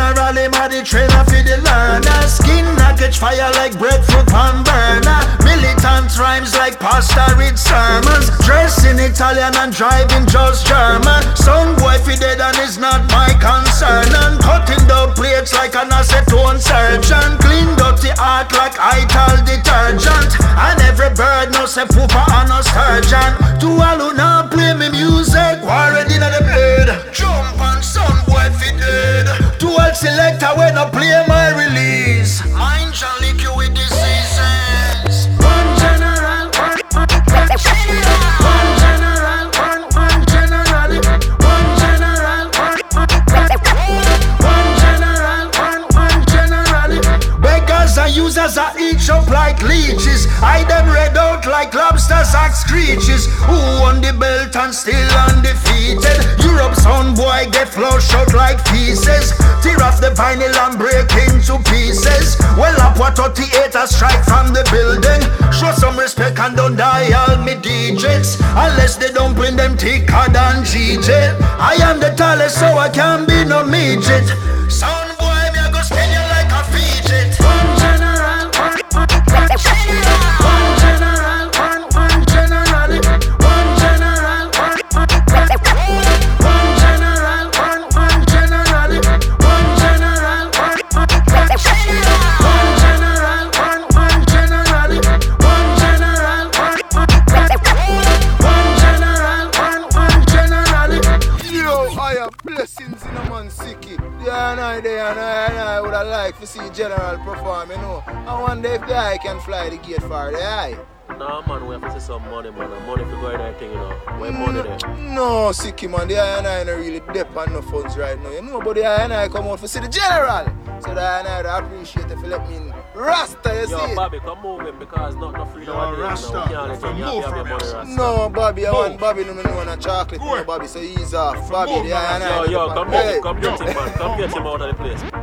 general, him a the trainer for the learner. Skin a catch fire like breadfruit pan burner. Militant rhymes like pastor read sermons. Dress in Italian and driving just German. Some boy fi dead and it's not my concern. And cutting down plates like an acetone surgeon. Clean dirty art like Ital detergent. And every bird knows a pooper and a sturgeon. To all who now play me music, already in the bed. Jump and some boy fi dead. To all selector when I play my release. Mind shall lick you with diseases. One general, one general, one general, one general, one general, one general. Beggars and users are each up like leeches. I them red out like lobsters act screeches. Who won the belt and still undefeated? Europe sound boy get flushed out like feces. Tear off the vinyl and break into pieces. Well up what 38 a strike from the building. Show some respect and don't die all me digits. Unless they don't bring them thicker than GJ. I am the tallest so I can't be no midget. Sound boy me I go spin you like a fidget. One general, one general, one general, one general, one general, one general, one general, one general, Yo, I have blessings in a man sicky. Yeah, and I would have liked to see General perform, you know. I wonder if the eye can fly the gate for the eye. Nah, man, we have to see some money, man. Money for going that thing, you know. Where money there? No, sicky, man. The eye and I not really dep on no funds right now. You know, but the eye and I come out to see the General. So the eye and I appreciate if you let me in. Rasta, you see Yo, it? Bobby, come move him because not no freedom. Yo, Rasta, move from here, son. No, Bobby, I want Bobby no know a chocolate, no, Bobby, so he's off. Bobby, the eye and I. Yo, come get him, man. Come get him out of the place.